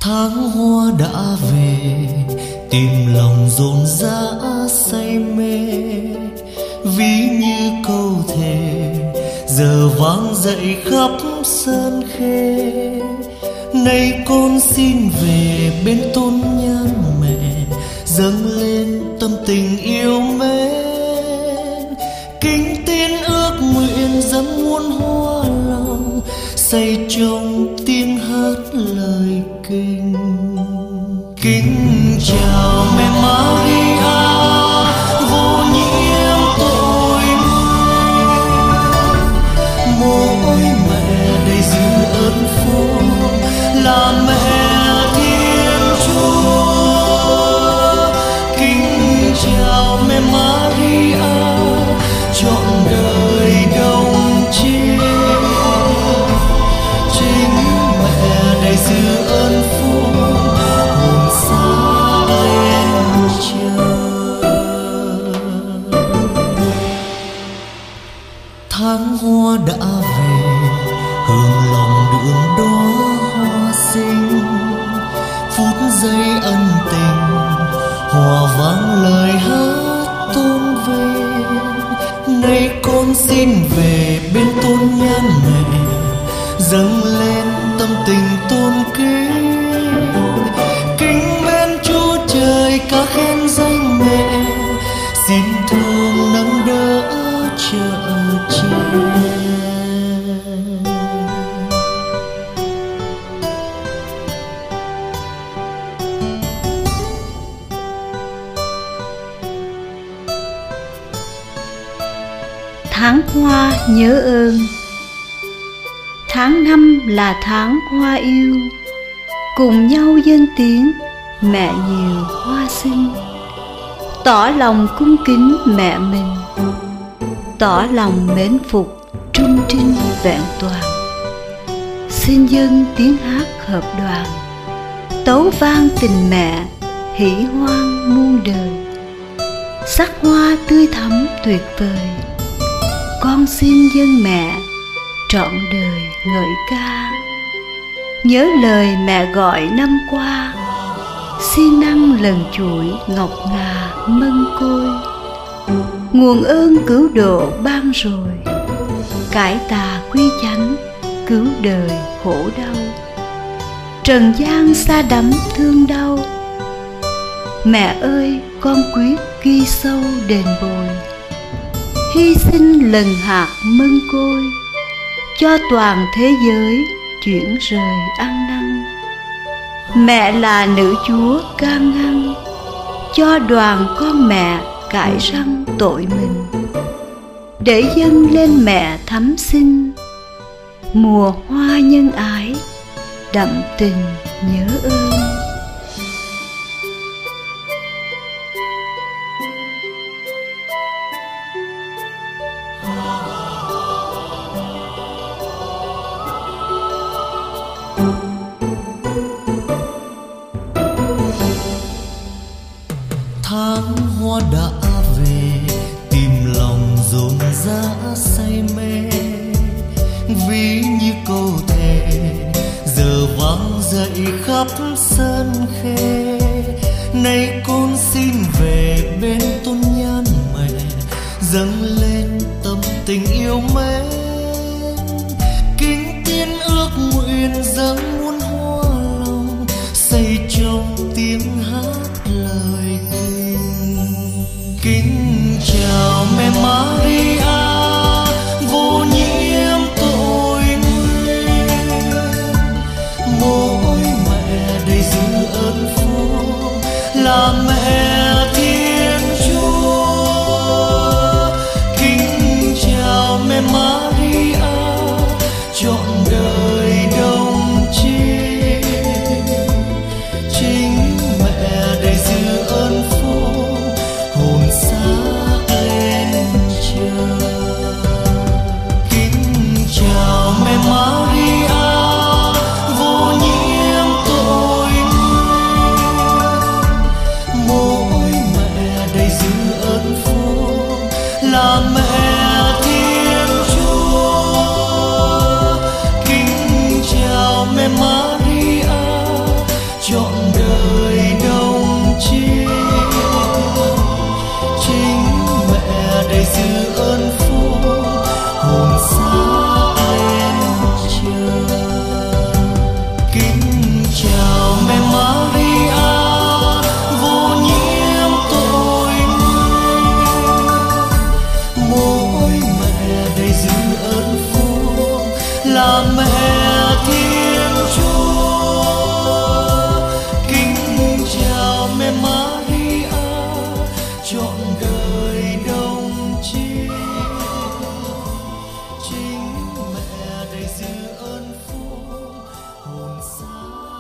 Tháng hoa đã về, tìm lòng rộn rã say mê, ví như câu thề giờ vang dậy khắp sơn khê. Nay con xin về bên tôn nhan mẹ, dâng lên tâm tình yêu mến. Kính tin ước nguyện dâng muôn hoa lòng, say trong tiếng hát lời kinh. Kính chào mẹ Maria, vô nhiễm tội nguyên. Mỗi mẹ đầy dư ơn phúc, là mẹ Thiên Chúa. Kính chào mẹ Maria, trọn đời đồng chiên. Chính mẹ đầy dư ơn phúc, hồn xa em chờ. Tháng hoa đã về, hương lòng đường đóa hoa xinh. Phút giây ân tình, hòa vang lời hát tôn vinh. Nay con xin về bên tôn nhan mẹ, dâng lên tâm tình tôn kính. Kính bên Chúa trời ca khen danh mẹ, xin thương nâng đỡ chở che. Tháng hoa nhớ ơn. Tháng 5 là tháng hoa yêu, cùng nhau dâng tiếng mẹ nhiều hoa xinh. Tỏ lòng cung kính mẹ mình, tỏ lòng mến phục trung trinh vẹn toàn. Xin dâng tiếng hát hợp đoàn, tấu vang tình mẹ hỷ hoan muôn đời. Sắc hoa tươi thắm tuyệt vời, con xin dâng mẹ trọn đời ngợi ca. Nhớ lời mẹ gọi năm qua, xin năng lần chuỗi ngọc ngà mân côi. Nguồn ơn cứu độ ban rồi, cải tà quy chánh cứu đời khổ đau. Trần gian xa đắm thương đau, mẹ ơi con quyết ghi sâu đền bồi. Hy sinh lần hạt mân côi, cho toàn thế giới chuyển rời ăn năn. Mẹ là nữ chúa can ngăn, cho đoàn con mẹ cải răng tội mình. Để dâng lên mẹ thắm xinh, mùa hoa nhân ái đậm tình nhớ ơn. Tháng hoa đã về, tìm lòng rộn rã say mê, ví như câu thề giờ vang dậy khắp sơn khê. Nay con xin về bên tôn nhan mẹ, dâng lên tâm tình yêu mến. Kính tiên ước nguyện dâng muôn hoa lòng, say trong tiếng hát lời kinh. Kính chào mẹ Maria, vô nhiễm tội nguyên. Mỗi mẹ đầy dư ơn phúc, là mẹ Thiên Chúa. Kính chào mẹ Maria, trọn đời đồng chiên. Chính mẹ đầy dư ơn phúc, hồn xa em chờ. Kính chào mẹ Maria, vô nhiễm tội nguyên. chính mẹ đầy dư ơn phúc hồn xa